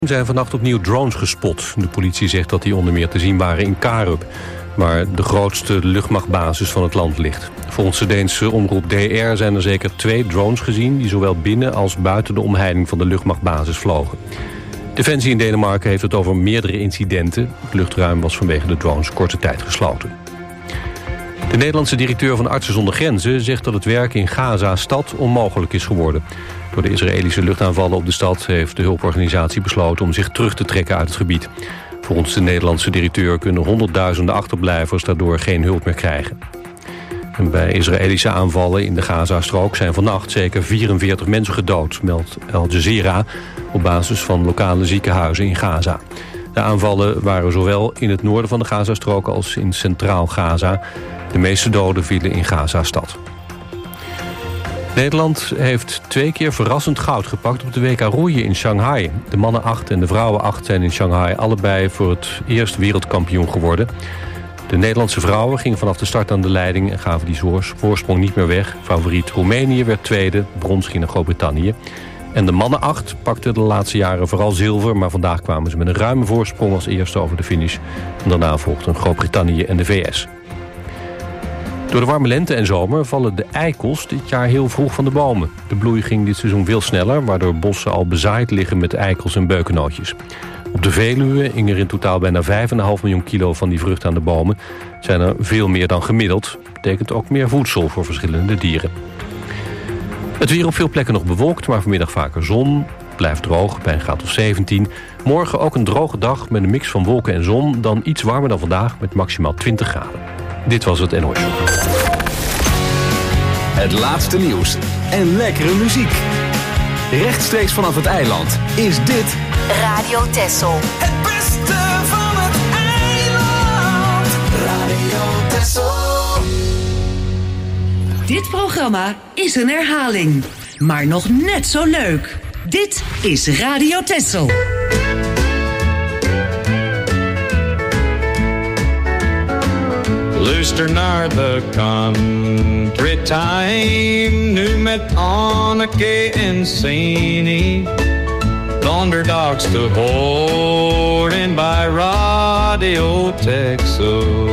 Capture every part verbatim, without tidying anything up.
Er zijn vannacht opnieuw drones gespot. De politie zegt dat die onder meer te zien waren in Karup, waar de grootste luchtmachtbasis van het land ligt. Volgens de Deense omroep D R zijn er zeker twee drones gezien die zowel binnen als buiten de omheining van de luchtmachtbasis vlogen. Defensie in Denemarken heeft het over meerdere incidenten. Het luchtruim was vanwege de drones korte tijd gesloten. De Nederlandse directeur van Artsen zonder Grenzen zegt dat het werk in Gaza-stad onmogelijk is geworden. Door de Israëlische luchtaanvallen op de stad heeft de hulporganisatie besloten om zich terug te trekken uit het gebied. Volgens de Nederlandse directeur kunnen honderdduizenden achterblijvers daardoor geen hulp meer krijgen. En bij Israëlische aanvallen in de Gazastrook zijn vannacht zeker vierenveertig mensen gedood, meldt Al Jazeera op basis van lokale ziekenhuizen in Gaza. De aanvallen waren zowel in het noorden van de Gazastrook als in centraal Gaza. De meeste doden vielen in Gaza-stad. Nederland heeft twee keer verrassend goud gepakt op de W K roeien in Shanghai. De mannen acht en de vrouwen acht zijn in Shanghai allebei voor het eerst wereldkampioen geworden. De Nederlandse vrouwen gingen vanaf de start aan de leiding en gaven die voorsprong niet meer weg. Favoriet Roemenië werd tweede, brons ging naar Groot-Brittannië. En de mannen acht pakten de laatste jaren vooral zilver, maar vandaag kwamen ze met een ruime voorsprong als eerste over de finish. En daarna volgden Groot-Brittannië en de V S. Door de warme lente en zomer vallen de eikels dit jaar heel vroeg van de bomen. De bloei ging dit seizoen veel sneller, waardoor bossen al bezaaid liggen met eikels en beukennootjes. Op de Veluwe hing er in totaal bijna vijf komma vijf miljoen kilo van die vruchten aan de bomen. Zijn er veel meer dan gemiddeld. Betekent ook meer voedsel voor verschillende dieren. Het weer op veel plekken nog bewolkt, maar vanmiddag vaker zon. Blijft droog bij een graad of zeventien. Morgen ook een droge dag met een mix van wolken en zon. Dan iets warmer dan vandaag met maximaal twintig graden. Dit was het N O S. Het laatste nieuws en lekkere muziek. Rechtstreeks vanaf het eiland is dit Radio Texel. Het beste van het eiland. Radio Texel. Dit programma is een herhaling, maar nog net zo leuk. Dit is Radio Texel. Luister naar de country time, nu met Anneke en Sini. Thunderdogs te horen bij Radio Texel.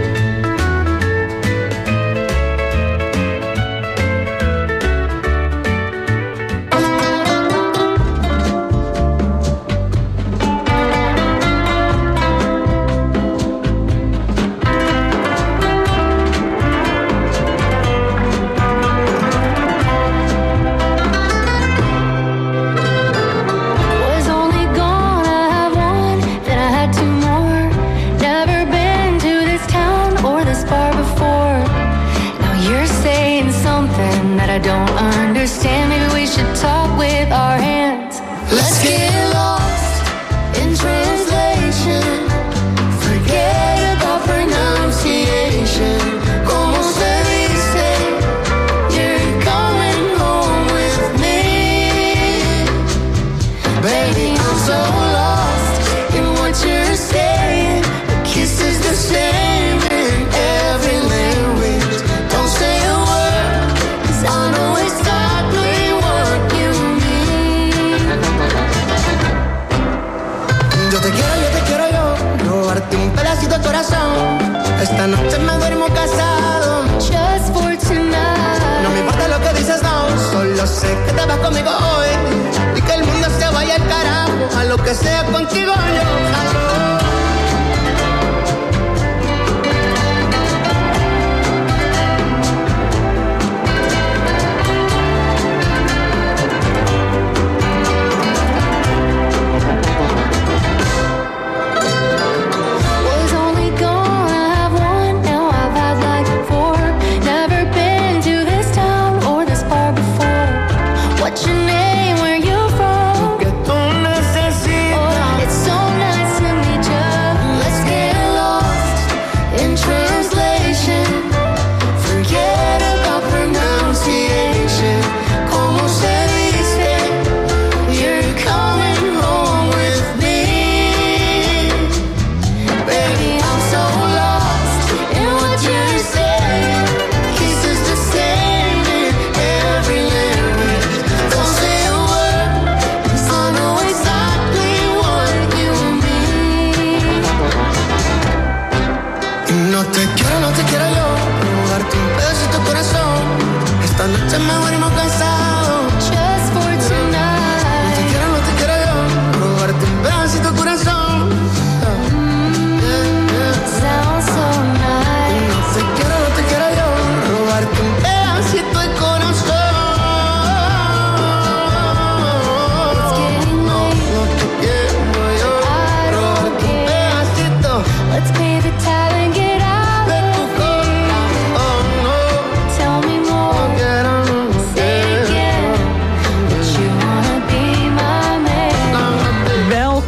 I don't understand, maybe we should talk with our hands. Let's get lost in translation. Forget about pronunciation. Como se dice, you're coming home with me. Baby, I'm so lost in what you're saying. The kiss is the same in every language. Don't say a word, 'cause I know exactly what you mean. Yo te quiero, yo te quiero yo, robarte un pedacito de corazón. Esta noche me duermo casado. Just for tonight. No me importa lo que dices, no. Solo sé que te vas conmigo hoy. Y que el mundo se vaya al carajo. A lo que sea contigo yo jalo. What's your name? Where you from? Que tú necesitas. Oh, it's so nice to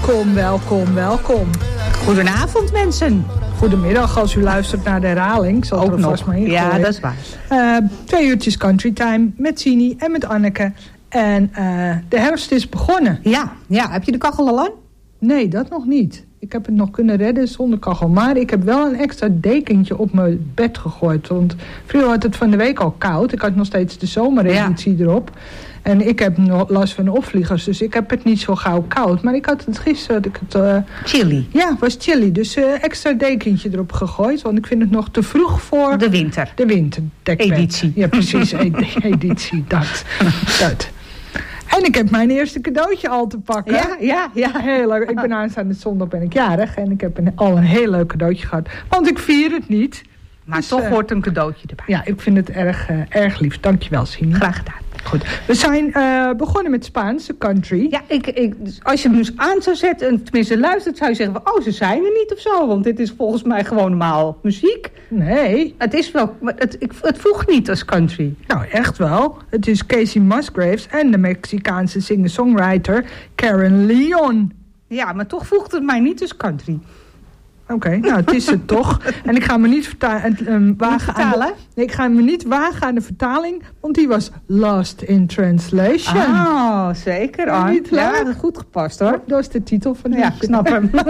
Welkom, welkom, welkom. Goedenavond, mensen. Goedemiddag als u luistert naar de herhaling. Ik zal Ook er nog. vast maar in Ja, gooien. dat is waar. Uh, twee uurtjes Country Time met Sini en met Anneke. En uh, de herfst is begonnen. Ja, ja, heb je de kachel al aan? Nee, dat nog niet. Ik heb het nog kunnen redden zonder kachel. Maar ik heb wel een extra dekentje op mijn bed gegooid. Want vroeger had het van de week al koud. Ik had nog steeds de zomereditie ja. erop. En ik heb nog last van opvliegers. Dus ik heb het niet zo gauw koud. Maar ik had het gisteren... Had ik het, uh, chilly. Ja, het was chilly. Dus uh, extra dekentje erop gegooid. Want ik vind het nog te vroeg voor... De winter. De winterdekbed. Editie. Ja, precies. Ed- editie. Dat. dat. En ik heb mijn eerste cadeautje al te pakken. Ja, ja, ja. Heel leuk. Ik ben aanstaande zondag ben ik jarig. En ik heb een, al een heel leuk cadeautje gehad. Want ik vier het niet. Maar dus, toch uh, hoort een cadeautje erbij. Ja, ik vind het erg, uh, erg lief. Dankjewel, Sien. Graag gedaan. Goed. We zijn uh, begonnen met Spaanse country. Ja, ik, ik, als je hem dus aan zou zetten, en tenminste luistert, zou je zeggen van, oh, ze zijn er niet of zo. Want dit is volgens mij gewoon normaal muziek. Nee. Het is wel, maar het, ik, het voegt niet als country. Nou, echt wel. Het is Casey Musgraves en de Mexicaanse singer-songwriter Karen Leon. Ja, maar toch voegt het mij niet als country. Oké, okay, nou het is het toch. En ik ga me niet verta- um, wagen vertalen. aan de, nee, ik ga me niet wagen aan de vertaling, want die was lost in translation. Ah, zeker. Ah, niet leuk? Ja, goed gepast hoor. Dat is de titel van de Ja, ik snap hem. uh,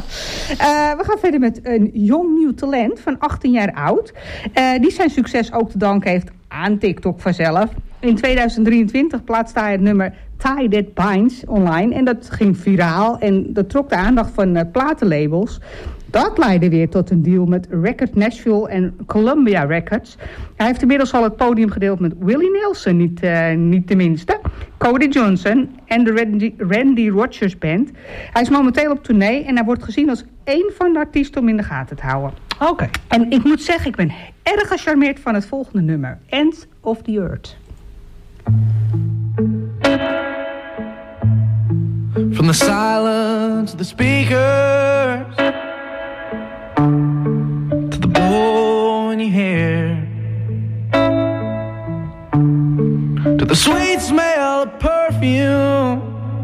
we gaan verder met een jong nieuw talent van achttien jaar oud. Uh, die zijn succes ook te danken heeft aan TikTok vanzelf. In tweeduizend drieëntwintig plaatste hij het nummer Tie That Binds online. En dat ging viraal en dat trok de aandacht van uh, platenlabels. Dat leidde weer tot een deal met Record Nashville en Columbia Records. Hij heeft inmiddels al het podium gedeeld met Willie Nelson, niet, uh, niet de minste. Cody Johnson en de Randy, Randy Rogers Band. Hij is momenteel op tournee en hij wordt gezien als één van de artiesten om in de gaten te houden. Oké. Okay. En ik moet zeggen, ik ben erg gecharmeerd van het volgende nummer. End of the Earth. From the silence of the speakers to the blow in your hair, to the sweet smell of perfume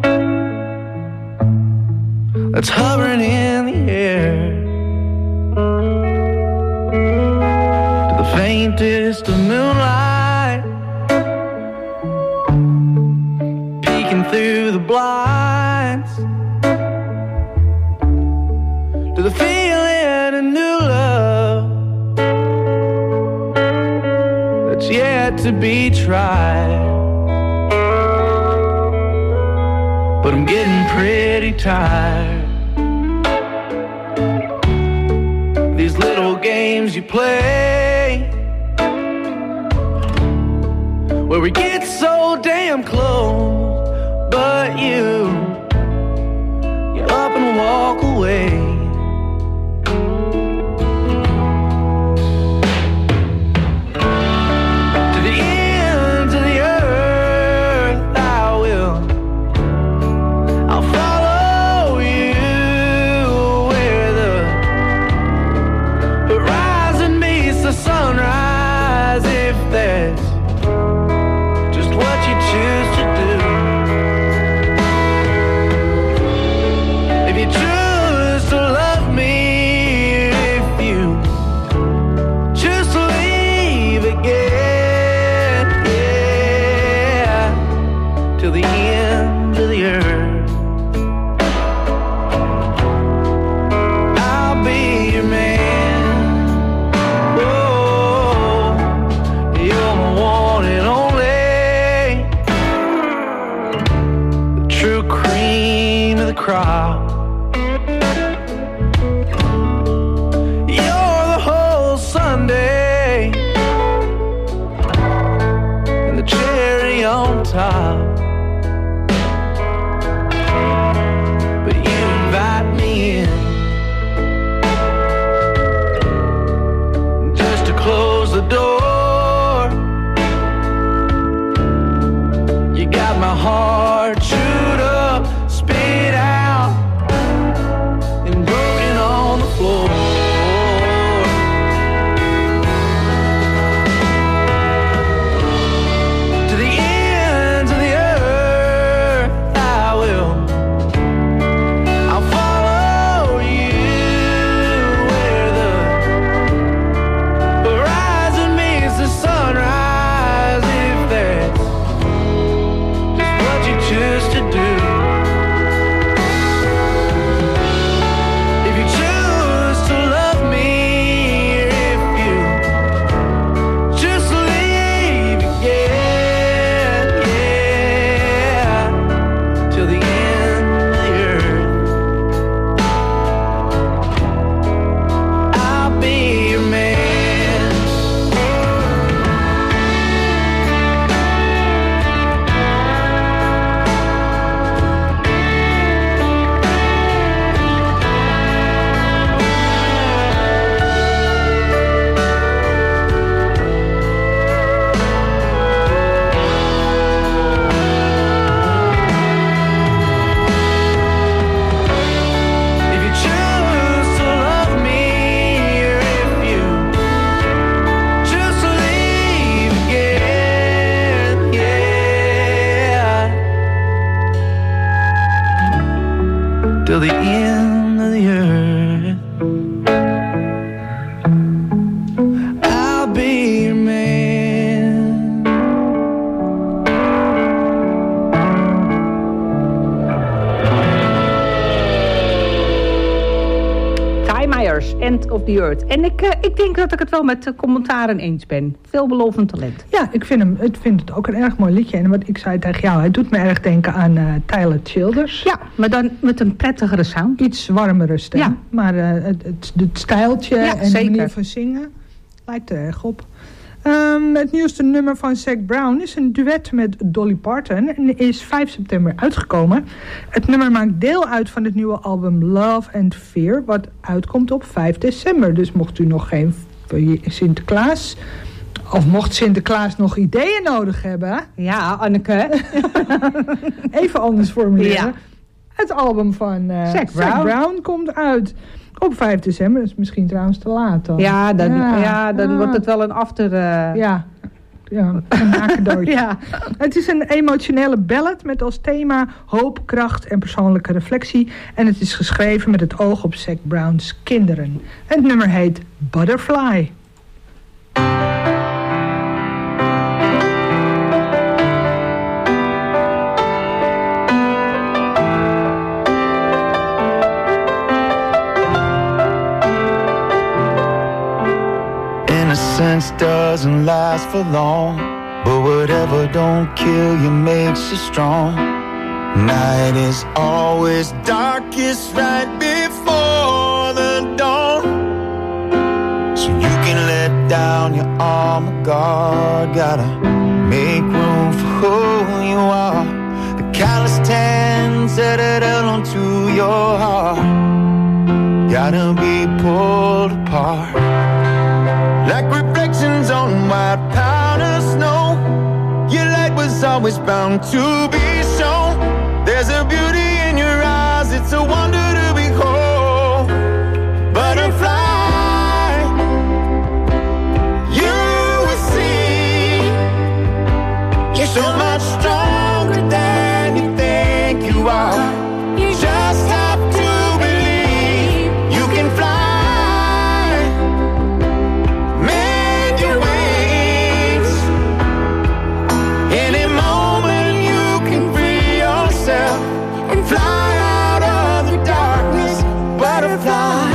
that's hovering in the air, to the faintest of moonlight peeking through the blinds, to the feeling of new love that's yet to be tried. But I'm getting pretty tired. These little games you play, where we get so damn close, but you, you up and walk away. To the ends of the earth I will, I'll follow you where the horizon meets the sunrise, if that's just what you choose to do. If you choose to love me, if you choose to leave again, yeah, till the end of the earth, I'll be your man. Oh, you're my one and only, the true cream of the crop. You're the whole Sunday and the cherry on top. But you invite me in just to close the door. You got my heart chewed up, spit out, and broken on the floor. To the ends of the the end of the earth. I'll be your man. Ty Myers, End of the Earth. En ik, uh, ik denk dat ik het wel met de commentaren eens ben. Veelbelovend talent. Ja, ik vind, hem, ik vind het ook een erg mooi liedje. En wat ik zei tegen jou, hij doet me erg denken aan uh, Tyler Childers. Ja, maar dan met een prettigere sound. Iets warmere stem. Ja. Maar uh, het, het, het stijltje ja, en zeker. de manier van zingen lijkt er erg op. Um, het nieuwste nummer van Zac Brown is een duet met Dolly Parton en is vijf september uitgekomen. Het nummer maakt deel uit van het nieuwe album Love and Fear, wat uitkomt op vijf december. Dus mocht u nog geen Sinterklaas, of mocht Sinterklaas nog ideeën nodig hebben... Ja, Anneke. Even anders formuleren. Ja. Het album van uh, Zac Brown. Zac Brown komt uit op vijf december. Dat is misschien trouwens te laat dan. Ja, dan, ja. Ja, dan ah. wordt het wel een after... Uh... Ja, ja, een nacadeautje. Ja. Het is een emotionele ballad met als thema hoop, kracht en persoonlijke reflectie. En het is geschreven met het oog op Zac Brown's kinderen. Het nummer heet Butterfly. Innocence doesn't last for long, but whatever don't kill you makes you strong. Night is always darkest right before the dawn, so you can let down your armor guard. Gotta make room for who you are. The callous hands that it held onto your heart gotta be pulled apart, like reflections on white powder snow. Your light was always bound to be shown. There's a beauty in your eyes, it's a wonder to behold. Butterfly, you will see, you're so much stronger than you think you are. You just have to believe you can fly. Fly out of the darkness, butterfly.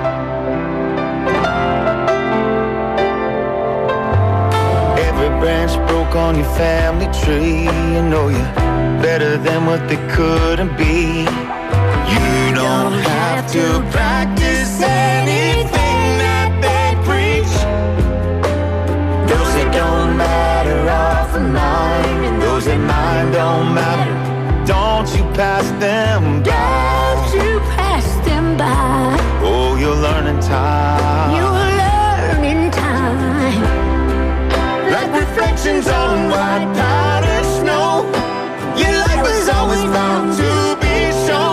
Every branch broke on your family tree. You know you're better than what they couldn't be. You don't have to practice anything that they preach. Those that don't matter are for mine, and those that mine don't matter. Don't you pass them by. Don't you pass them by. Oh, you'll learn in time. You'll learn in time. Like reflections on white powdered snow. Your light was always bound to be shown.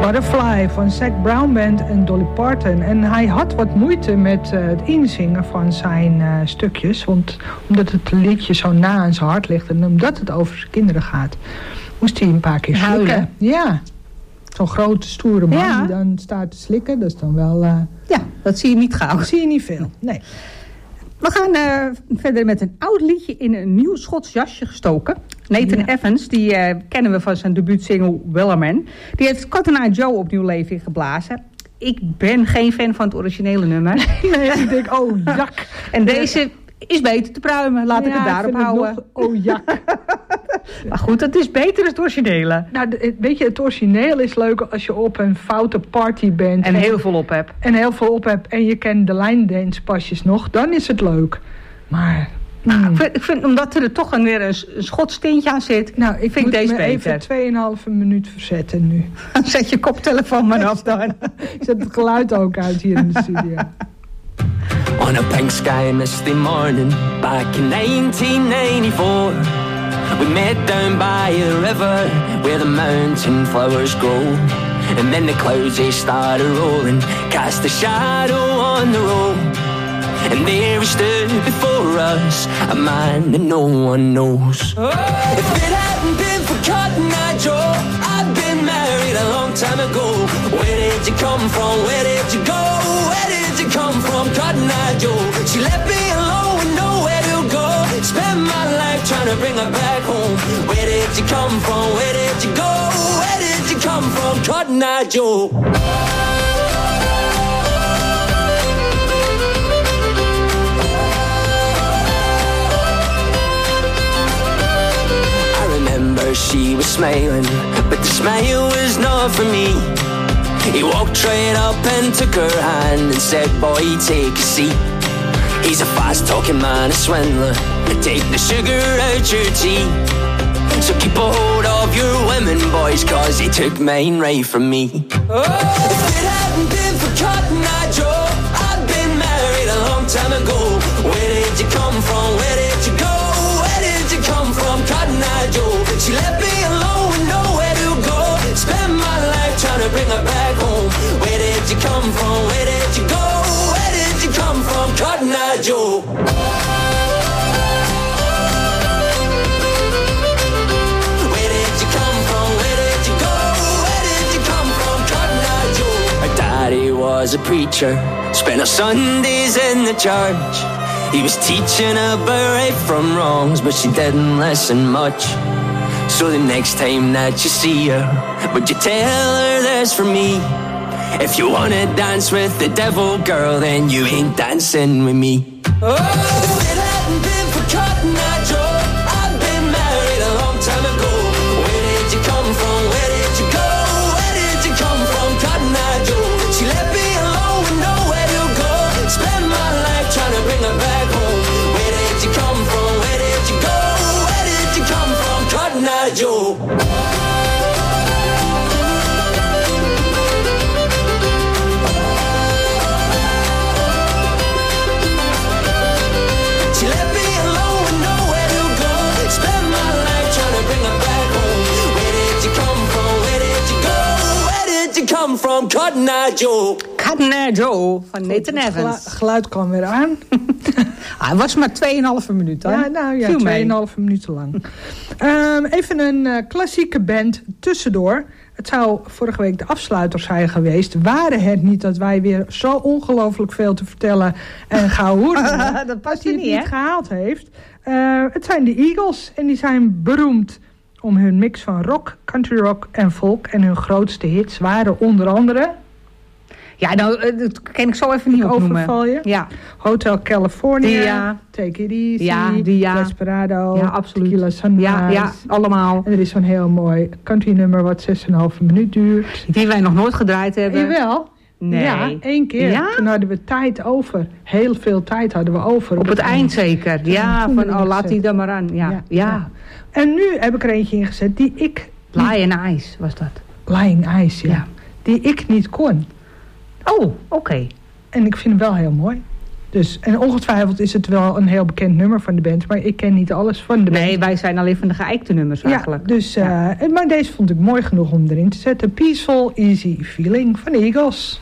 Butterfly van Zac Brown Band en Dolly Parton. En hij had wat moeite met uh, het inzingen van zijn uh, stukjes. Want omdat het liedje zo na aan zijn hart ligt en omdat het over zijn kinderen gaat, moest hij een paar keer slikken. Huilen. Ja. Zo'n grote, stoere man Ja. die dan staat te slikken. Dat is dan wel... Uh, Ja, dat zie je niet gauw. dat zie je niet veel. Nee. We gaan uh, verder met een oud liedje in een nieuw Schots jasje gestoken. Nathan Ja. Evans, die uh, kennen we van zijn debuutsingle Wellerman. Die heeft Cotton Eye Joe opnieuw leven ingeblazen. Ik ben geen fan van het originele nummer. Nee, ik denk, oh, jak. En deze is beter te pruimen. Laat ik Ja, het daarop vind houden. nog, oh, jak. Maar goed, het is beter dan het originele. Nou, de- weet je, het origineel is leuk als je op een foute party bent. En heel veel op heb. En heel veel op hebt en je kent de line dance pasjes nog. Dan is het leuk. Maar... mm. Ik vind, ik vind, omdat er toch een, weer een, een Schots tintje aan zit, Nou, ik vind moet deze me beter. even tweeënhalve minuut verzetten nu. Zet je koptelefoon maar af dan. Ik zet het geluid ook uit hier in de studio. On a pink sky misty morning back in nineteen ninety-four, we met down by a river where the mountain flowers grow. And then the clouds they started rolling, cast a shadow on the road. And there he stood before us, a man that no one knows. If it hadn't been for Cotton Eye Joe, I'd been married a long time ago. Where did you come from? Where did you go? Where did you come from, Cotton Eye Joe? She left me alone with nowhere to go. Spent my life trying to bring her back home. Where did you come from? Where did you go? Where did you come from, Cotton Eye Joe? She was smiling, but the smile was not for me. He walked right up and took her hand and said, boy, take a seat. He's a fast-talking man, a swindler. Take the sugar out your tea. So keep a hold of your women, boys, cause he took mine right from me. Oh, if it hadn't been for Cotton Eye Joe, I'd been married a long time ago. Where did you come from? Where did you go? Where did you come from, Cotton Eye Joe? She left me alone with nowhere to go. Spent my life trying to bring her back home. Where did you come from? Where did you go? Where did you come from, Cotton Eye Joe? Where did you come from? Where did you go? Where did you come from, Cotton Eye Joe? Her daddy was a preacher, spent her Sundays in the church. He was teaching about right from wrongs, but she didn't listen much. So the next time that you see her, would you tell her there's for me? If you wanna dance with the devil, girl, then you ain't dancing with me. Oh, if it hadn't been for Cotton Eye Joe, I'd been married a long time ago. Where did you come from? Where did you go? Where did you come from, Cotton Eye Joe? She left me alone with nowhere to go. Spent my life trying to bring her back home. Where did you come from? Where did you go? Where did you come from, Cotton Eye Joe? She left me alone with nowhere to go. Spent my life trying to bring her back home. Where did you come from? Where did you go? Where did you come from, Cotton Eye Joe? Cotton Eye Joe van Nathan Het gelu- Evans. geluid kwam weer aan. Hij was maar tweeënhalve minuten. Ja, nou ja, Viel mee. tweeënhalve minuten lang. um, even een uh, klassieke band tussendoor. Het zou vorige week de afsluiter zijn geweest. Waren het niet dat wij weer zo ongelooflijk veel te vertellen en gaan horen. Dat past hij je het niet, niet hè? gehaald heeft. Uh, het zijn de Eagles en die zijn beroemd om hun mix van rock, country rock en folk. En hun grootste hits waren onder andere... Ja, nou, eh, dat ken ik zo even niet Ik opnoemen. overval je. Ja, Hotel California, Dia. Take It Easy, Ja, Dia. Desperado, ja, absoluut. Tequila Sunrise. Ja, ja, allemaal. En er is zo'n heel mooi country nummer wat zes en een halve minuut duurt. Die wij nog nooit gedraaid hebben. Jawel. Nee. Ja, één keer. Ja? Toen hadden we tijd over. Heel veel tijd hadden we over. Op het eind zeker. Ja, toen van erin oh, laat gezet. die dan maar aan. Ja, ja. ja. En nu heb ik er eentje ingezet die ik... Lion Eyes was dat. Lying Ice, ja. Ja. Die ik niet kon. Oh, oké. En ik vind hem wel heel mooi. Dus, en ongetwijfeld is het wel een heel bekend nummer van de band, maar ik ken niet alles van de band. Nee, wij zijn alleen van de geëikte nummers eigenlijk. Ja, dus, uh, ja. Maar deze vond ik mooi genoeg om erin te zetten. Peaceful, Easy Feeling van de Eagles.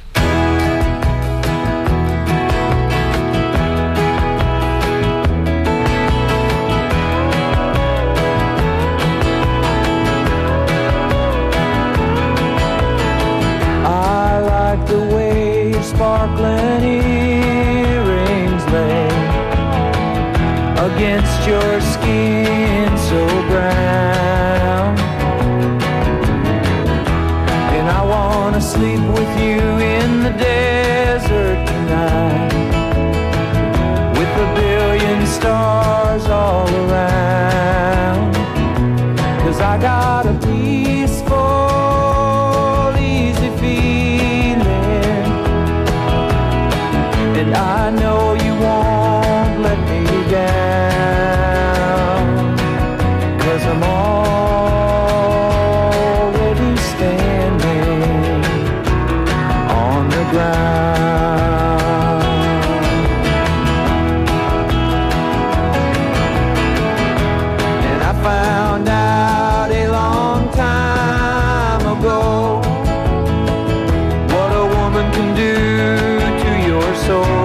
Sparkling earrings lay against your skin so brown, and I wanna sleep with you in the desert tonight, with a billion stars all around, 'cause I got a peaceful, easy feeling, and I know you won't let me down, 'cause I'm already standing on the ground. And I found out a long time ago what a woman can do to your soul.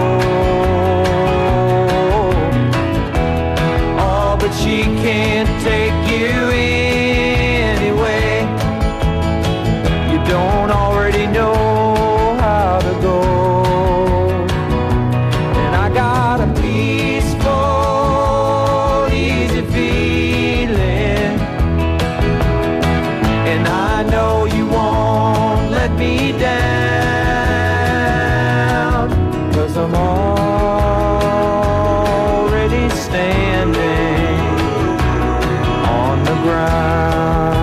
Oh, but she can't take you anyway. You don't already know how to go. And I got a peaceful, easy feeling, and I know you won't let me down, 'cause I'm already standing on the ground.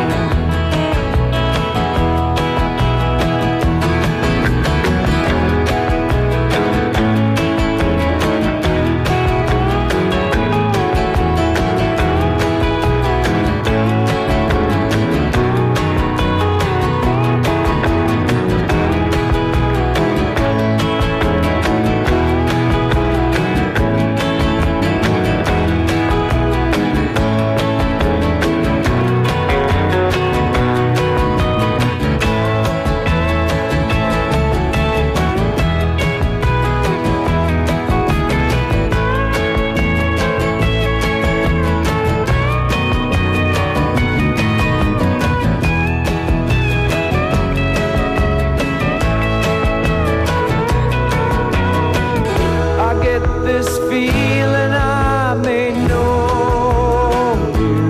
This feeling I may know you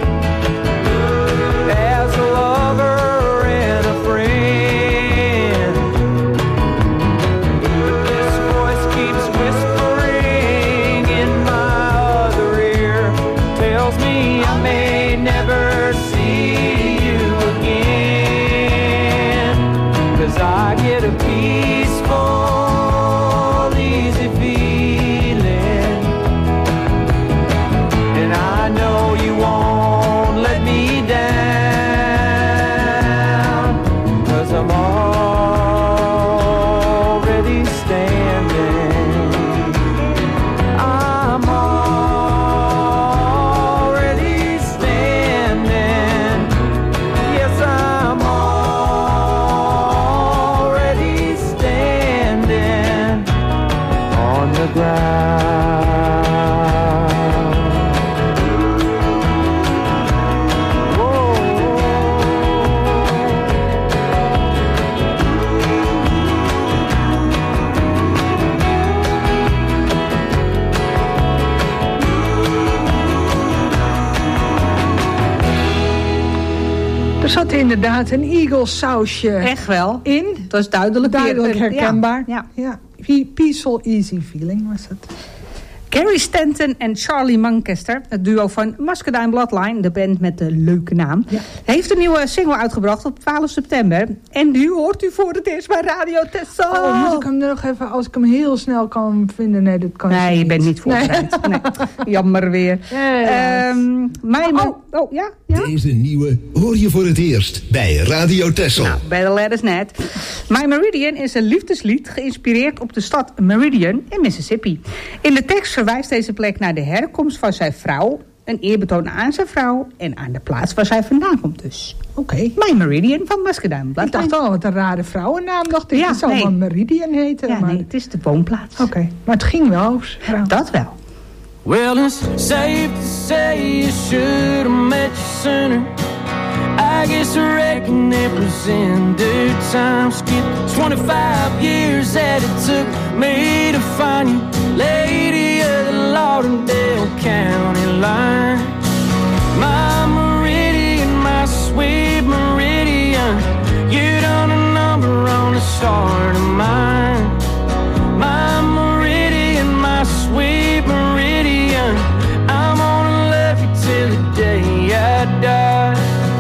as a lover and a friend, but this voice keeps whispering in my other ear, tells me I may never see you again, 'cause I get a peaceful, easy feeling, and I know you won't let me down, 'cause I'm already standing. I'm already standing. Yes, I'm already standing on the ground. Er zat inderdaad een Eagles sausje Echt wel. in. Dat is duidelijk, Duidelijk herkenbaar. Ja. Ja. Peaceful, Easy Feeling was het. Carrie Stanton en Charlie Manchester, het duo van Muscadine Bloodline, de band met de leuke naam, Ja. heeft een nieuwe single uitgebracht op twaalf september. En die hoort u voor het eerst bij Radio Tessel. Oh, moet ik hem er nog even, als ik hem heel snel kan vinden? Nee, dat kan Nee, niet. je bent niet voorbereid. Nee. Nee. Jammer weer. Ja, ja, ja. Um, mijn, Oh, oh ja, ja. Deze nieuwe hoor je voor het eerst bij Radio Texel. Nou, bij de letters net. My Meridian is een liefdeslied geïnspireerd op de stad Meridian in Mississippi. In de tekst verwijst deze plek naar de herkomst van zijn vrouw, een eerbetoon aan zijn vrouw en aan de plaats waar zij vandaan komt dus. Oké. Okay. My Meridian van Muscadine. Ik dacht al, wat een rare vrouwennaam. Dacht ik, ja, het zou nee. wel Meridian heten. Ja, maar... nee, het is de woonplaats. Oké, okay. Maar het ging wel over vrouw. Dat wel. Well, it's safe to say you should have met you sooner. I guess I reckon it was in due time. Skip the twenty-five years that it took me to find you, lady of the Lauderdale County line. My Meridian, my sweet Meridian, you done a number on the start of mine. My Meridian, my sweet Meridian, I'm gonna love you till the day I die.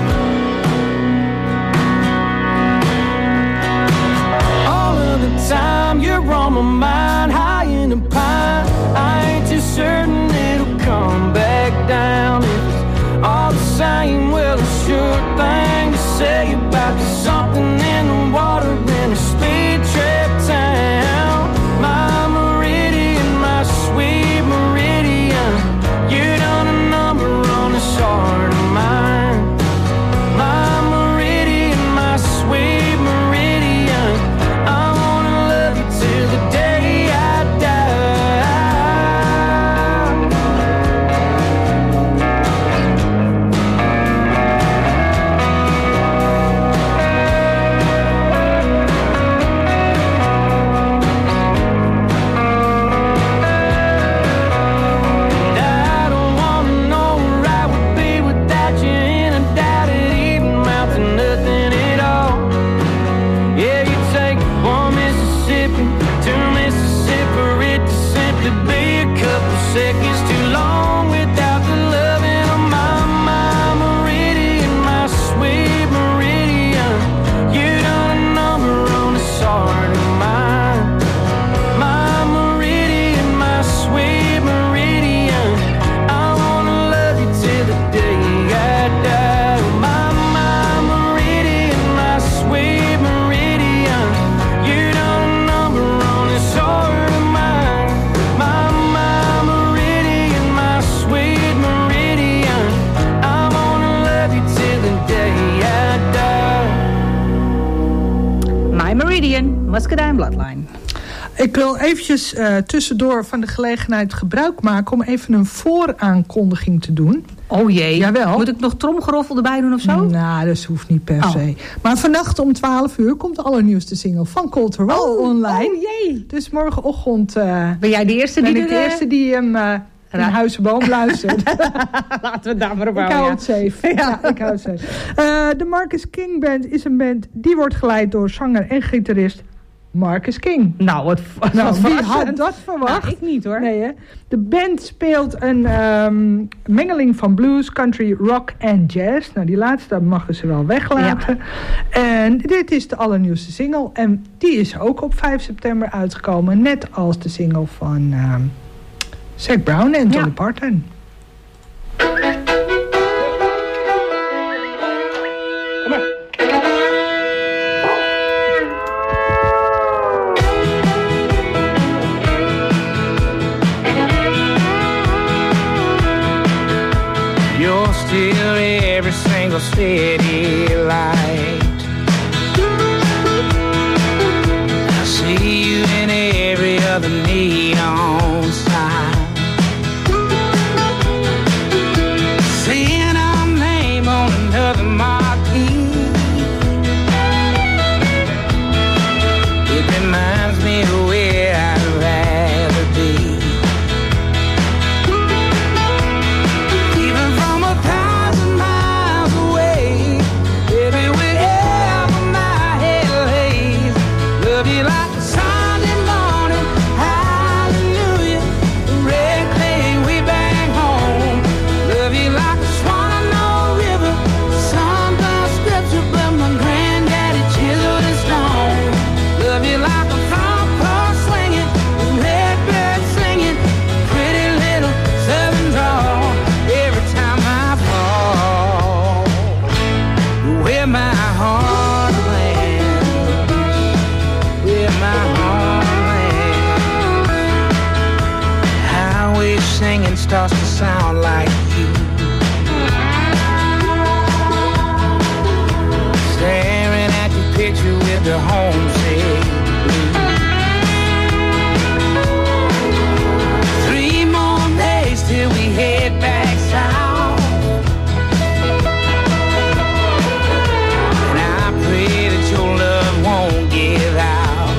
All of the time you're on my mind, high in the pine. I ain't too certain it'll come back down. If it's all the same, well, it's sure thing to say about something in the water in a speed trap town. My Meridian, my sweet Meridian, you done a number on the start of mine. My Meridian, my sweet Meridian, I wanna love you till the day I die. Seconds too long without the loving of my, my Meridian, my sweet Meridian. You done a number on the start of mine. My Meridian, my sweet Meridian, I wanna love you till the day I die. My, my Meridian, my sweet Meridian, you done a number on the start of mine. My, my Meridian, my sweet Meridian, I wanna love you till the day I die. My Meridian, Muscadine Bloodline. Ik wil eventjes uh, tussendoor van de gelegenheid gebruik maken om even een vooraankondiging te doen. Oh jee. Jawel. Moet ik nog tromgeroffel erbij doen of zo? Nou, dat hoeft niet per oh. se. Maar vannacht om twaalf uur komt de allernieuwste single van Cultural oh, online. Oh jee. Dus morgenochtend uh, ben jij de eerste ben die ik de er, eerste die hem uh, in Huizenboom luistert. Laten we het daar maar op Ik houden. hou het safe. Ja, ik hou het safe. Uh, de Marcus King Band is een band die wordt geleid door zanger en gitarist Marcus King. Nou, wat, wat nou, wie verrassend. had dat verwacht? Nou, ik niet hoor. Nee, hè? De band speelt een um, mengeling van blues, country, rock en jazz. Nou, die laatste mogen ze wel weglaten. Ja. En dit is de allernieuwste single. En die is ook op vijf september uitgekomen. Net als de single van um, Zac Brown en Dolly ja. Parton. Still every single city light. I see you in every other neon sign. Seeing our name on another marquee. It reminds me of where I'd rather be. Even from a thousand miles away. starts to sound like you. Staring at your picture with the homesick blues. Three more days till we head back south, and I pray that your love won't give out.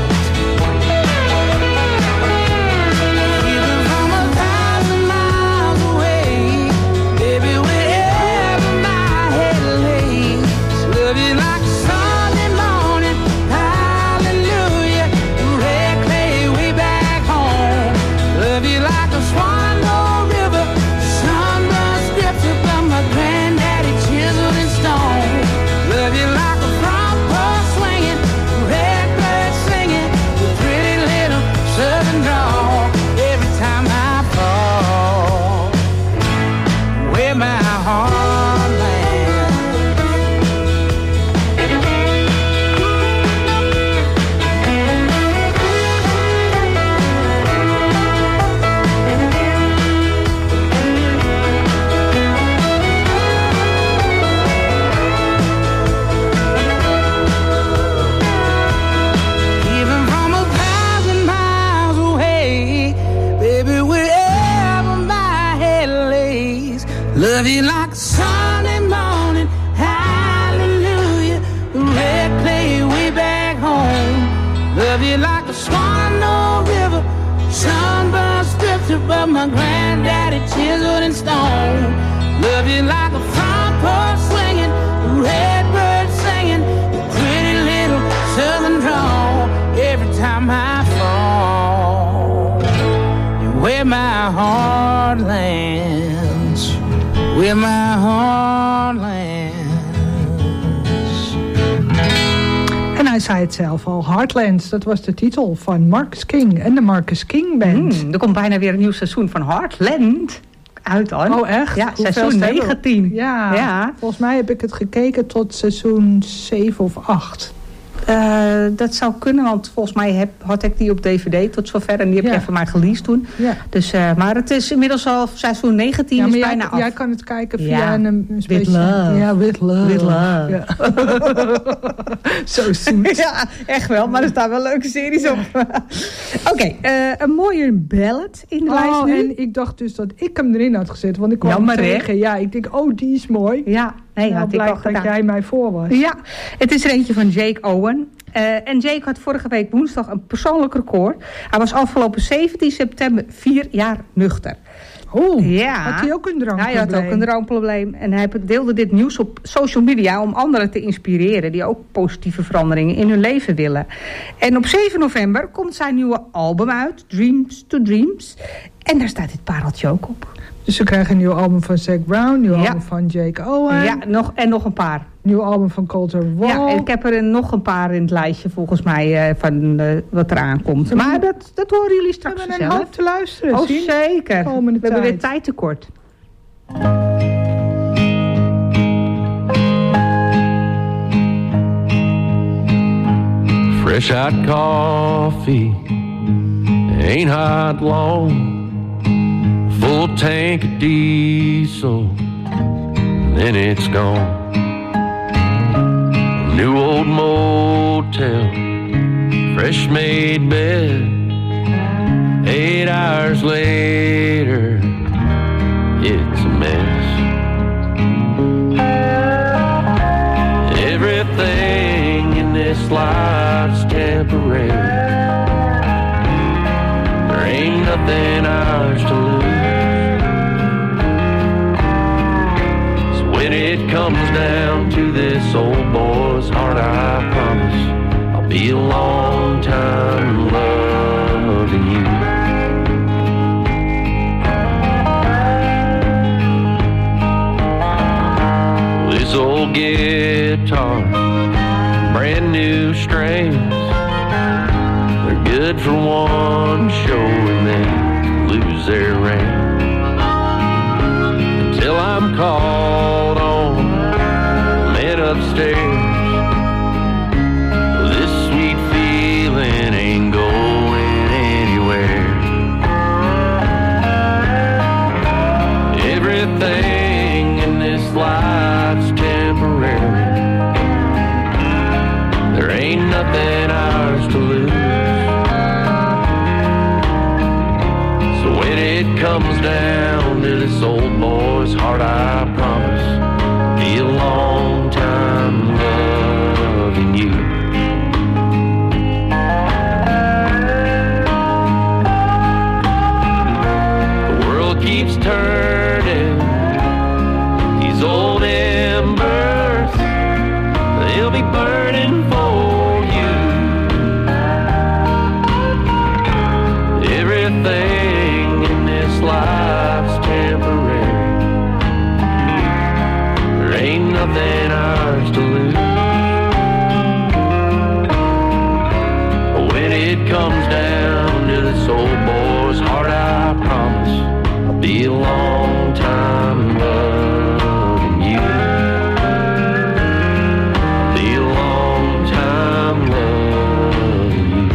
Love you like a Sunday morning, hallelujah, the red clay way back home. Love you like a swan on the river, sunburn strips above my granddaddy chiseled in stone. Love you like a front porch swinging, the red bird singing, the pretty little southern drawl. Every time I fall, and where my heart lands, where my heart lands. En hij zei het zelf al, Heartlands, dat was de titel van Marcus King en de Marcus King Band. Mm, er komt bijna weer een nieuw seizoen van Heartland uit, hoor. Oh, echt? Ja, Hoeveel seizoen negentien. Ja, ja, volgens mij heb ik het gekeken tot seizoen zeven of acht. Uh, dat zou kunnen, want volgens mij heb, had ik die op D V D tot zover. En die heb ja. je even maar geleased toen. Ja. Dus, uh, maar het is inmiddels al seizoen negentien, ja, is jij, bijna af. Jij kan het kijken via ja. een, een With love. Ja, with love. With love. Ja. Zo zoet. Ja, echt wel. Maar er staan wel leuke series op. Oké, okay, uh, een mooie ballad in de oh, lijst nu. En ik dacht dus dat ik hem erin had gezet. Want ik kwam Jammer, tegen. Ja, ik denk, oh, die is mooi. Ja, nee, nou, had ik al gedaan. Dat jij mij voor was. Ja, het is er eentje van Jake Owen. Uh, en Jake had vorige week woensdag een persoonlijk record. Hij was afgelopen zeventien september vier jaar nuchter. Oh, ja. had hij ook een drankprobleem? Hij had ook een drankprobleem. En hij deelde dit nieuws op social media om anderen te inspireren die ook positieve veranderingen in hun leven willen. En op zeven november komt zijn nieuwe album uit, Dreams to Dreams. En daar staat dit pareltje ook op. Dus we krijgen een nieuw album van Zac Brown, een nieuw ja. album van Jake Owen. Ja, nog, en nog een paar. Nieuw album van Colter Wall. Ja, ik heb er een, nog een paar in het lijstje volgens mij uh, van uh, wat eraan komt. Maar dat, dat horen jullie straks we hebben zelf. een hoop te luisteren. Oh, zien? zeker. Komende we hebben tijd. weer tijd tekort. Fresh hot coffee ain't hot long. Full tank of diesel, then it's gone. New old motel, fresh made bed. Eight hours later, it's a mess. Everything in this life's temporary. There ain't nothing ours to lose. When it comes down to this old boy's heart, I promise I'll be a long time loving you. This old guitar, brand new strings, they're good for one show and then lose their ring. Till I'm called on, met upstairs. This sweet feeling ain't going anywhere. nothing ours to lose. So when it comes down to this old boy's heart, I promise I'll be a long time loving you. The world keeps turning, these old embers, they'll be burning for you. Everything in this life's temporary. There ain't nothing ours to lose. When it comes down to this old boy's heart, I promise I'll be a long time loving you. Be a long time loving you.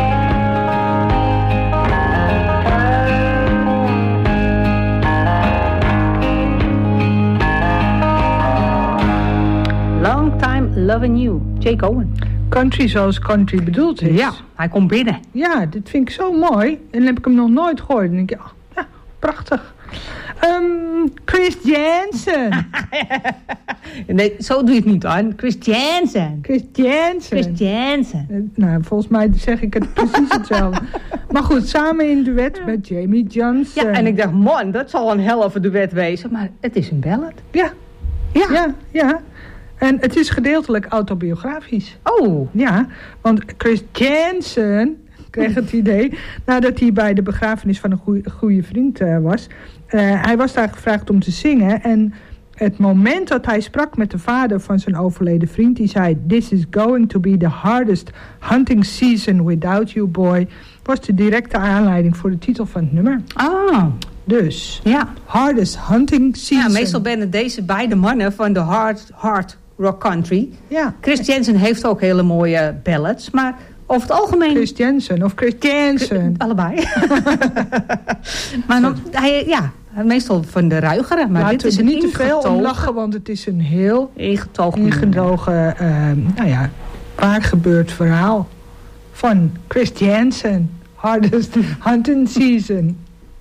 Long Time Loving You, Jake Owen. Country zoals country bedoeld is. Ja, hij komt binnen. Ja, dit vind ik zo mooi. En dan heb ik hem nog nooit gehoord. En dan denk ik, oh, ja, prachtig. Um, Chris Jansen. Nee, zo doe je het niet aan. Chris Jansen. Chris Jansen. Chris Jansen. Uh, nou, volgens mij zeg ik het precies hetzelfde. Maar goed, samen in duet ja. met Jamie Johnson. Ja, en ik dacht, man, dat zal een helft duet wezen. Maar het is een ballad. Ja. Ja. Ja, ja. En het is gedeeltelijk autobiografisch. Oh. Ja, want Chris Jansen kreeg het idee nadat hij bij de begrafenis van een goeie, goede vriend uh, was. Uh, hij was daar gevraagd om te zingen. En het moment dat hij sprak met de vader van zijn overleden vriend, die zei, "This is going to be the hardest hunting season without you, boy," was de directe aanleiding voor de titel van het nummer. Ah. Dus, ja. Hardest hunting season. Ja, meestal ben het deze beide mannen van de hard, hard rock country. Ja. Chris Jansen heeft ook hele mooie ballads, maar over het algemeen... Chris Jansen of Chris Jansen. Allebei. Maar nog, hij, ja, meestal van de ruigere. Maar Laten dit is we een niet te veel ingetogen, om lachen, want het is een heel ingetogen, ingedogen, uh, nou ja, waar gebeurd verhaal van Chris Jansen. Hardest hunting season.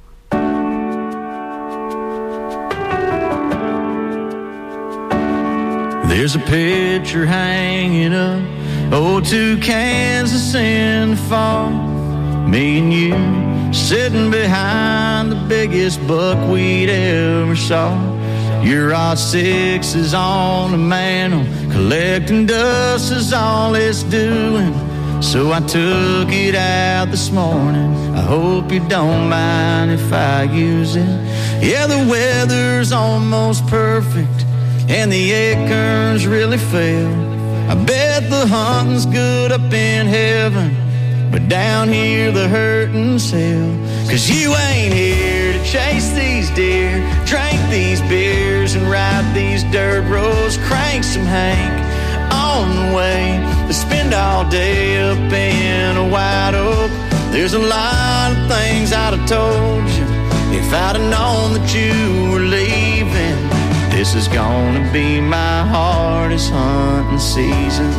There's a picture hanging up, oh, to Kansas in the fall. Me and you sitting behind the biggest buck we'd ever saw. Your odd sixes on the mantle, collecting dust is all it's doing. So I took it out this morning. I hope you don't mind if I use it. Yeah, the weather's almost perfect, and the acorns really fell. I bet the hunting's good up in heaven, but down here the hurting's hell. Cause you ain't here to chase these deer, drink these beers and ride these dirt roads, crank some Hank on the way to spend all day up in a white oak. There's a lot of things I'd have told you if I'd have known that you were leaving. This is gonna be my hardest hunting season.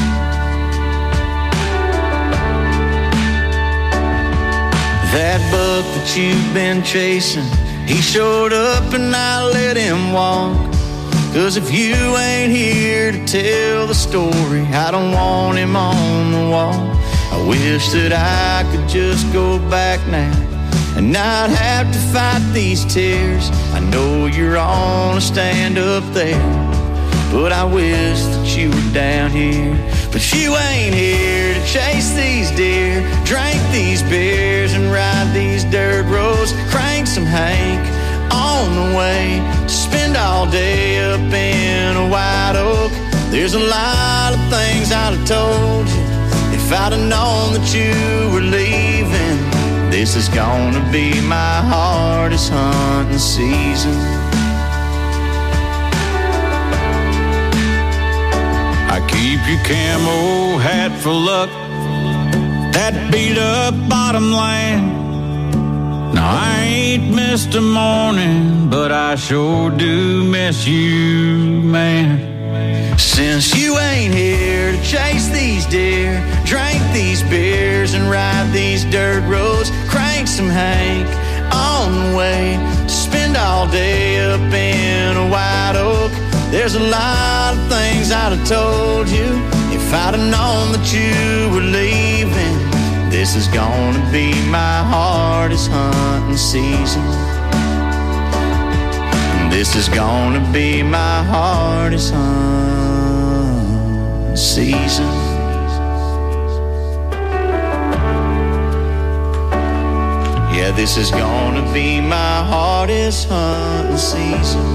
That buck that you've been chasing, he showed up and I let him walk. Cause if you ain't here to tell the story, I don't want him on the wall. I wish that I could just go back now and not have to fight these tears. I know you're on a stand up there, but I wish that you were down here. But you ain't here to chase these deer, drink these beers and ride these dirt roads, crank some Hank on the way to spend all day up in a white oak. There's a lot of things I'd have told you if I'd have known that you were leaving. This is gonna be my hardest hunting season. I keep your camo hat for luck, that beat up bottom land. Now I ain't missed a morning, but I sure do miss you, man. Since you ain't here to chase these deer, drink these beers and ride these dirt roads, crank some Hank on the way to spend all day up in a white oak. There's a lot of things I'd have told you if I'd have known that you were leaving. This is gonna be my hardest hunting season. This is gonna be my hardest hunting season. Yeah, this is gonna be my hardest hunting season.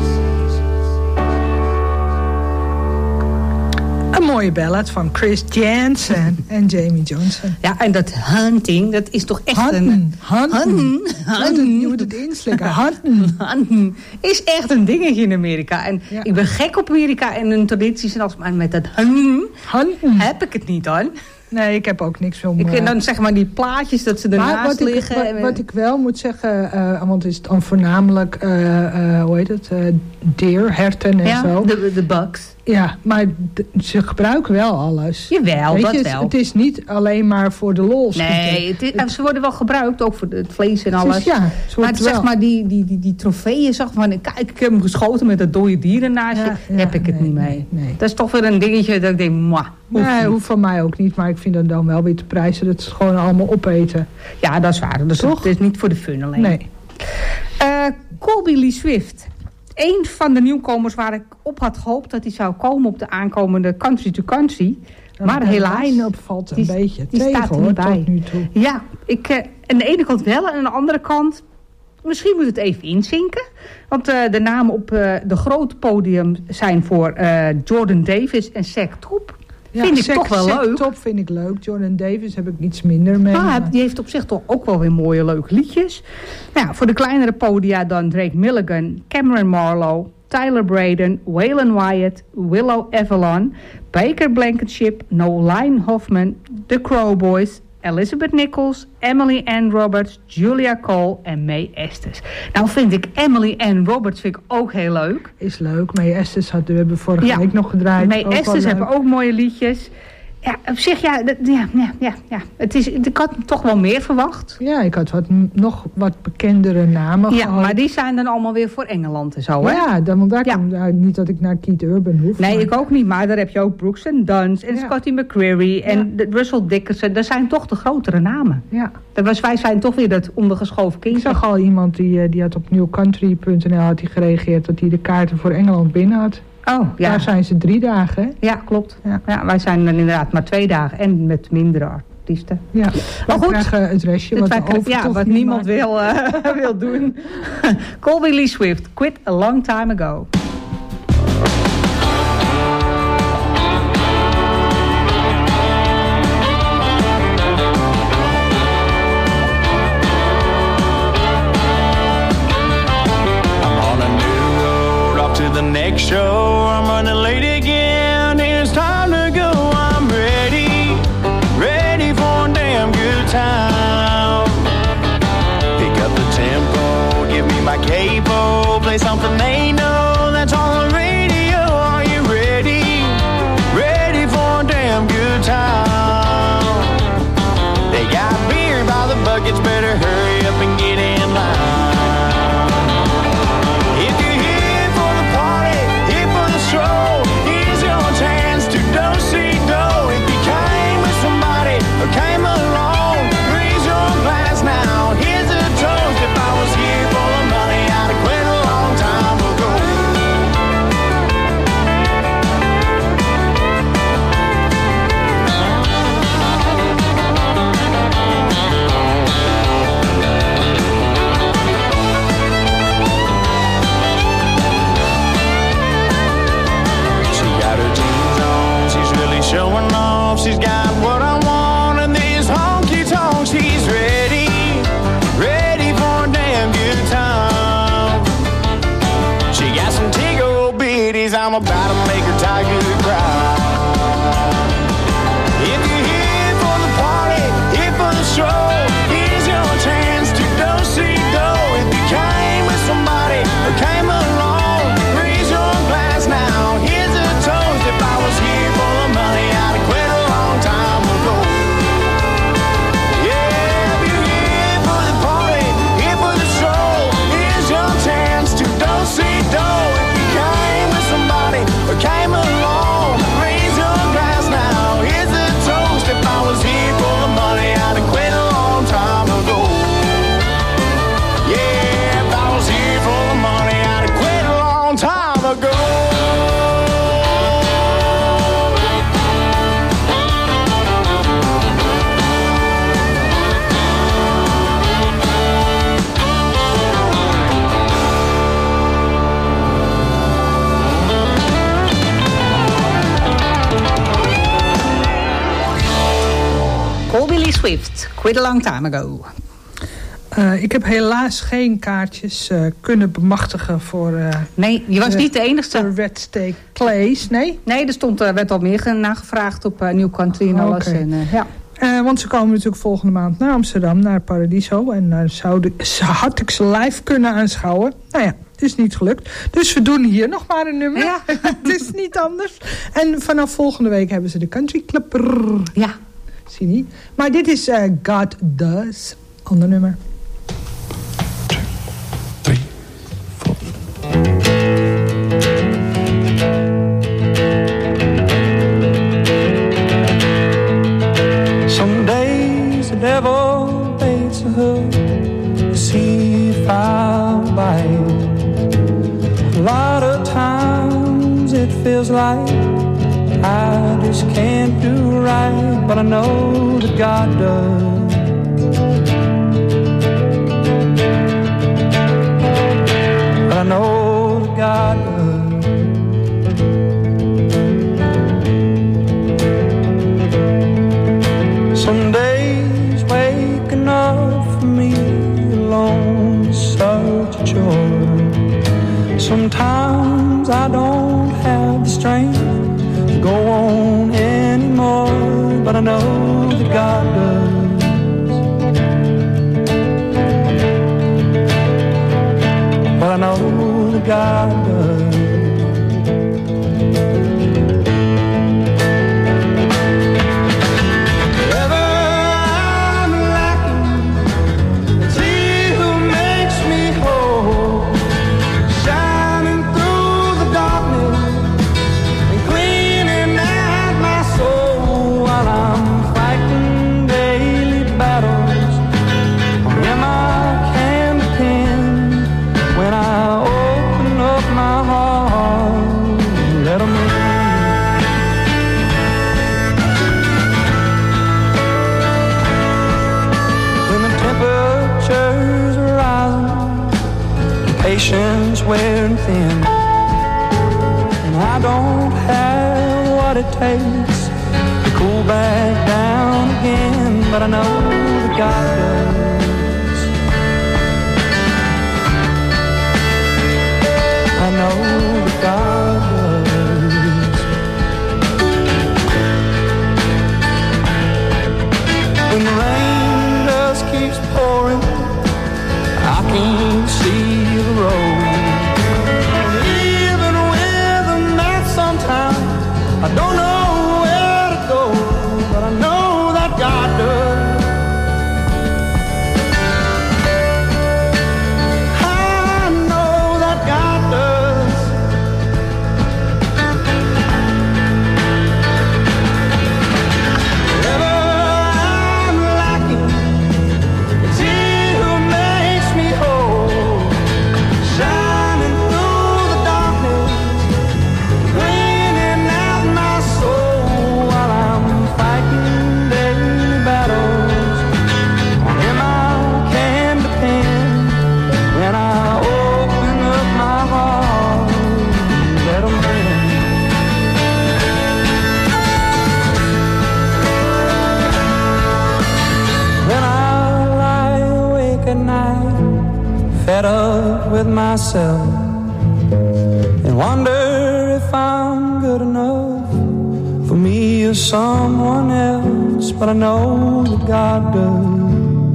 Een mooie ballad van Chris Jansen en Jamie Johnson. Ja, en dat hunting, dat is toch echt hunten, een... Hunten, hunten. hunten. Je moet het inslikken. Hunten. Hunten is echt een dingetje in Amerika. En ja. Ik ben gek op Amerika en hun tradities. En als, maar met dat hunten, hunten heb ik het niet aan. Nee, ik heb ook niks van... Ik vind dan zeg maar die plaatjes dat ze ernaast wat liggen. Ik, wat, wat ik wel moet zeggen, uh, want het is dan voornamelijk, uh, uh, hoe heet het, uh, deer, herten en ja, zo. de, de bucks. Ja, maar de, ze gebruiken wel alles. Jawel, Weet dat je, wel. Het is niet alleen maar voor de lol. Nee, het is, het, ze worden wel gebruikt, ook voor het vlees en alles. Is, ja, maar het, zeg maar die, die, die, die trofeeën, zeg maar, kijk, ik heb hem geschoten met dat dode dieren naast je. Ja, ja, heb ik het nee, niet mee. Nee, nee. Dat is toch weer een dingetje dat ik denk, mwah. Nee, hoeft van mij ook niet, maar ik vind het dan wel weer te prijzen dat ze het gewoon allemaal opeten. Ja, dat is waar. Dus toch? Het is niet voor de fun alleen. Nee. Uh, Colby Lee Swift. Eén van de nieuwkomers waar ik op had gehoopt dat hij zou komen op de aankomende Country to Country. Ja, maar de helaas. line-up valt een die, beetje die tegen, staat er hoor, niet bij. tot nu toe. Ja, ik, uh, aan de ene kant wel en aan de andere kant... Misschien moet het even inzinken. Want uh, de namen op uh, de grote podium zijn voor uh, Jordan Davis en Zach Top. Ja, vind ik Zach, toch wel Zach leuk. Top vind ik leuk. Jordan Davis heb ik iets minder mee. Ah, die heeft op zich toch ook wel weer mooie leuke liedjes. Nou, voor de kleinere podia dan Drake Milligan, Cameron Marlowe, Tyler Braden, Waylon Wyatt, Willow Avalon, Baker Blankenship, Noline Hoffman, The Crowboys, Elizabeth Nichols, Emily Ann Roberts, Julia Cole en Mae Estes. Nou vind ik Emily Ann Roberts vind ik ook heel leuk. Is leuk. Mae Estes hadden we hebben vorige ja. week nog gedraaid. Mae Estes hebben ook mooie liedjes. Ja, op zich, ja, dat, ja, ja, ja, ja. Het is, ik had toch wel meer verwacht. Ja, ik had wat, nog wat bekendere namen Ja, gehad. maar die zijn dan allemaal weer voor Engeland en zo, hè? Ja, dan, want daar ja. komt uh, niet dat ik naar Keith Urban hoef. Nee, maar... ik ook niet, maar daar heb je ook Brooks and Dunn en ja. Scotty McCreery en ja. Russell Dickerson. Dat zijn toch de grotere namen. Ja. Dat was, wij zijn toch weer dat ondergeschoven kindje. Ik zag al iemand die, die had op newcountry punt n l had die gereageerd dat hij de kaarten voor Engeland binnen had. Oh, ja. Daar zijn ze drie dagen, hè? Ja, klopt. Ja. Ja, wij zijn dan inderdaad maar twee dagen en met mindere artiesten. Ja, maar goed. krijgen het restje wat, wij, ja, wat niemand wil, uh, wil doen. Colby Lee Swift, Quit a Long Time Ago. The next show, I'm running late again. It's time to go. I'm ready, ready for a damn good time. Pick up the tempo, give me my capo, play something they know that's on the radio. Are you ready, ready for a damn good time? They got beer by the buckets, better hurry up and get in line. Here's your chance to do-see-do. If you came with somebody or came along, raise your glass now. Here's a toast. If I was here for the money, I'd have quit a long time ago. Showing off, she's got what I want in this honky tonk. She's ready, ready for a damn good time. She got some tickle bitties, I'm about to make her tiger cry. If you're here for the party, here for the show, here's your chance to do-see-do. If you came with somebody or came along, raise your glass now. Here's a toast if I Colby Lee Swift, Quit a Long Time Ago. Uh, ik heb helaas geen kaartjes uh, kunnen bemachtigen voor... Uh, nee, je was de, niet de enige. De Red Steak Plays, nee? Nee, er stond, uh, werd al meer nagevraagd op uh, New Country en alles. Okay. En, uh, ja. Uh, want ze komen natuurlijk volgende maand naar Amsterdam, naar Paradiso. En uh, zou de, had ik ze live kunnen aanschouwen. Nou ja, het is niet gelukt. Dus we doen hier nog maar een nummer. Ja. Het is niet anders. En vanaf volgende week hebben ze de Country Club. Ja. Zie niet. Maar dit is uh, God Does. Ander nummer. The devil baits a hook to see if I'll bite. A lot of times it feels like I just can't do right, but I know that God does. But I know that God does. Someday enough for me alone is such a chore. Sometimes I don't have the strength to go on anymore, but I know that God does. But I know that God does. Patience wearing thin, and I don't have what it takes to cool back down again, but I know that God does. I know that God does. When the rain just keeps pouring, I can't see the road. Even with a map sometimes, I don't know where to go, but I know that God does. I know that God does. Wherever I'm lacking, it's He who makes me whole. Shining through the darkness, cleaning out my soul while I'm fighting daily battles. On Him I can depend when I open up my heart and let Him in. When I lie awake at night, fed up with myself, and wonder if I'm good enough for me or someone else, but I know that God does.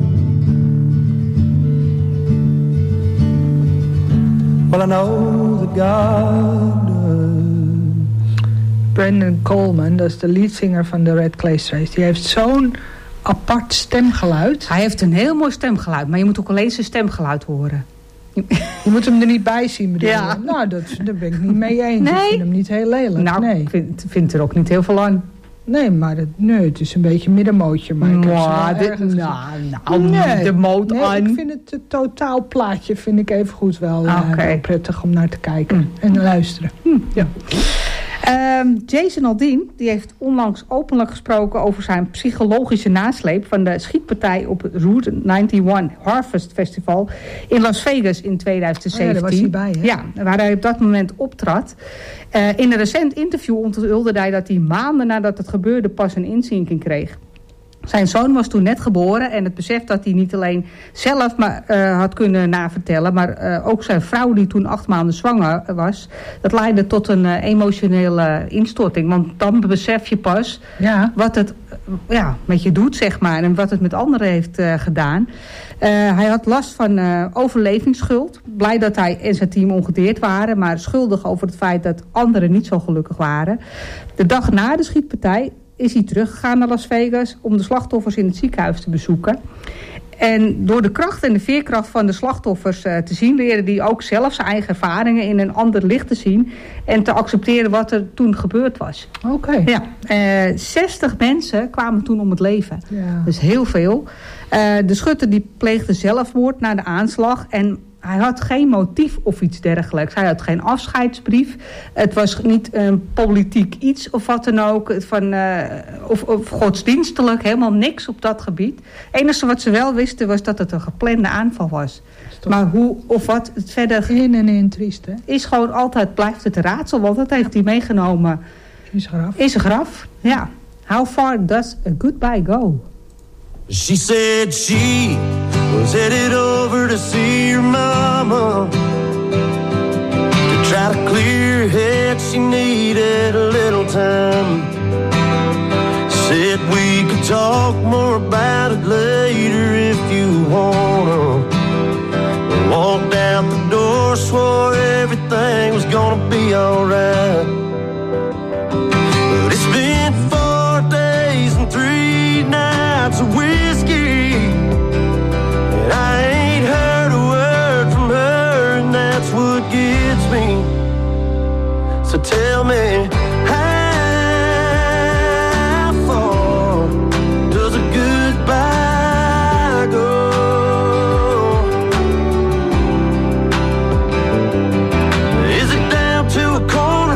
Well, I know that God does. Brandon Coleman, dat is de leadzanger van de Red Clay Strays. Die heeft zo'n apart stemgeluid. Hij heeft een heel mooi stemgeluid, maar je moet ook alleen zijn stemgeluid horen. Je moet hem er niet bij zien, bedoel je? Ja. Nou, dat, daar ben ik niet mee eens. Nee? Ik vind hem niet heel lelijk. Nou, nee. ik vind, vind er ook niet heel veel aan. Nee, maar het, nee, het is een beetje middenmootje. Maar ik heb ze wel dit, ergens nou, gezien. nou, nee, de moot nee, aan. ik vind het, het totaalplaatje vind ik even goed wel, uh, Okay. wel prettig om naar te kijken Mm. en luisteren. Mm, ja. Um, Jason Aldean die heeft onlangs openlijk gesproken over zijn psychologische nasleep van de schietpartij op het Route eenennegentig Harvest Festival in Las Vegas in twintig zeventien. Oh ja, daar was hij bij, hè? Ja, waar hij op dat moment optrad. Uh, in een recent interview onthulde hij dat hij maanden nadat het gebeurde pas een inzinking kreeg. Zijn zoon was toen net geboren en het besef dat hij niet alleen zelf maar, uh, had kunnen navertellen, maar uh, ook zijn vrouw die toen acht maanden zwanger was, dat leidde tot een uh, emotionele instorting. Want dan besef je pas ja. wat het uh, ja, met je doet, zeg maar, en wat het met anderen heeft uh, gedaan. Uh, hij had last van uh, overlevingsschuld. Blij dat hij en zijn team ongedeerd waren, maar schuldig over het feit dat anderen niet zo gelukkig waren. De dag na de schietpartij is hij teruggegaan naar Las Vegas om de slachtoffers in het ziekenhuis te bezoeken. En door de kracht en de veerkracht van de slachtoffers uh, te zien, leerde hij ook zelf zijn eigen ervaringen in een ander licht te zien en te accepteren wat er toen gebeurd was. Oké. Okay. Ja, uh, zestig mensen kwamen toen om het leven. Ja. Dus heel veel. Uh, de schutter die pleegde zelfmoord na de aanslag en hij had geen motief of iets dergelijks. Hij had geen afscheidsbrief. Het was niet een politiek iets of wat dan ook. Van, uh, of, of godsdienstelijk, helemaal niks op dat gebied. Het enige wat ze wel wisten was dat het een geplande aanval was. Maar hoe of wat het verder in en in triest, hè? Is gewoon altijd, blijft het een raadsel. Want dat heeft hij meegenomen. In zijn graf. In zijn graf, ja. How far does a goodbye go? She said she was headed over to see her mama. To try to clear her head, she needed a little time. Said we could talk more about it later if you wanna. Walked out the door, swore everything was gonna be alright. But it's been four days and three nights of whiskey, and I ain't heard a word from her, and that's what gets me. So tell me, how far does a goodbye go? Is it down to a corner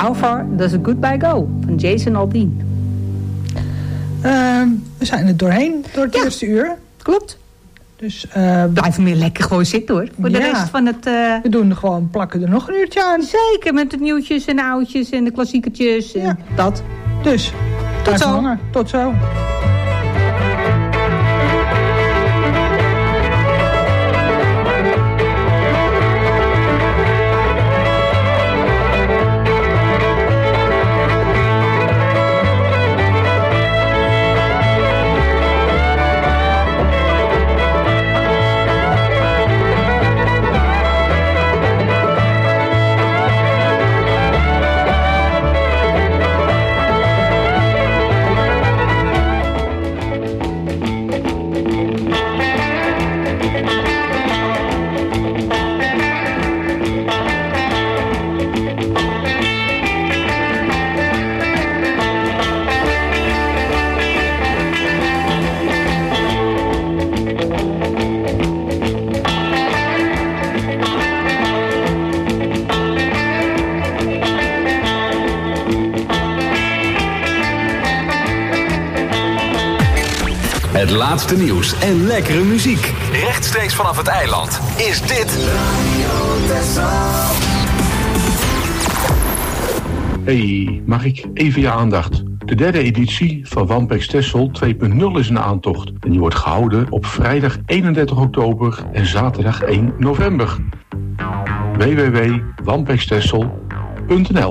How Far Does a Goodbye Go? Van Jason Aldean. Uh, we zijn er doorheen, door het ja, eerste uur. Klopt. Dus uh, blijf meer lekker gewoon zitten hoor. Voor de ja, rest van het... Uh... We doen er gewoon, plakken er nog een uurtje aan. Zeker, met de nieuwtjes en de oudjes en de klassiekertjes en ja. dat. Dus, tot zo. Langer. Tot zo. Het laatste nieuws en lekkere muziek. Rechtstreeks vanaf het eiland is dit Hey, mag ik even je aandacht? De derde editie van Wampex Texel twee punt nul is een aantocht. En die wordt gehouden op vrijdag eenendertig oktober en zaterdag één november. w w w punt wampex texel punt n l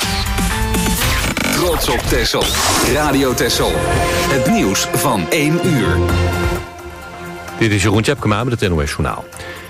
Trots op Texel. Radio Texel. Het nieuws van één uur. Dit is Jeroen Tjepkema met het N O S Journaal.